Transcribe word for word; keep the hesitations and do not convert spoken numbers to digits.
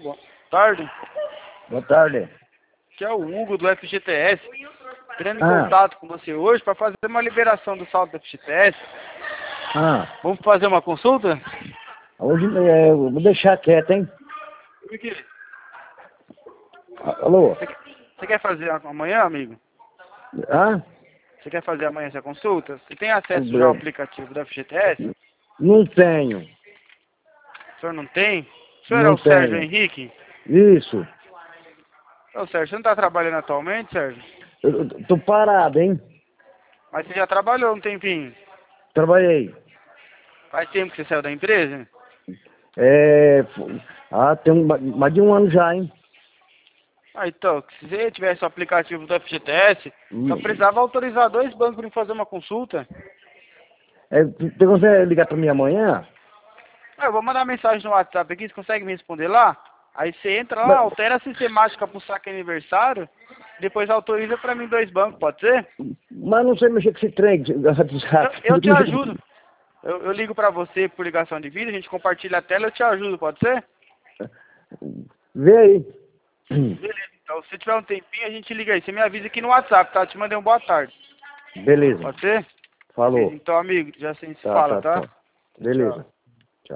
Boa tarde. Boa tarde. Aqui é o Hugo do F G T S. Entrando em Ah. contato com você hoje para fazer uma liberação do saldo do F G T S. Ah, Vamos fazer uma consulta? hoje é, eu vou deixar quieto, hein? Por quê? Alô? Você quer fazer amanhã, amigo? Hã? Você quer fazer amanhã essa consulta? Você tem acesso Tudo já ao bem. aplicativo do F G T S? Não tenho. O senhor não tem? O senhor é Não o Sérgio tenho. Henrique? Isso. Ô Sérgio, você não está trabalhando atualmente, Sérgio? Eu, eu tô parado, hein? Mas você já trabalhou um tempinho. Trabalhei. Faz tempo que você saiu da empresa? É... f- Ah, tem um, mais de um ano já, hein? Ah, então, se você tivesse o aplicativo do F G T S, só Hum. precisava autorizar dois bancos para fazer uma consulta. É, você consegue ligar pra mim amanhã? Ah, eu vou mandar mensagem no WhatsApp aqui, você consegue me responder lá? Aí você entra lá, Mas, altera a sistemática pro saque aniversário, depois autoriza pra mim dois bancos, pode ser? mas não sei mexer com esse trem. de- de WhatsApp. Eu, eu te ajudo. Eu, eu ligo pra você por ligação de vídeo, a gente compartilha a tela, eu te ajudo, pode ser? Vê aí. Beleza, então se tiver um tempinho a gente liga aí. Você me avisa aqui no WhatsApp, tá? Eu te mandei um boa tarde. Beleza. Pode ser? Falou. Então, amigo, já a gente se Tá, fala, tá, tá? tá. Beleza. Tchau.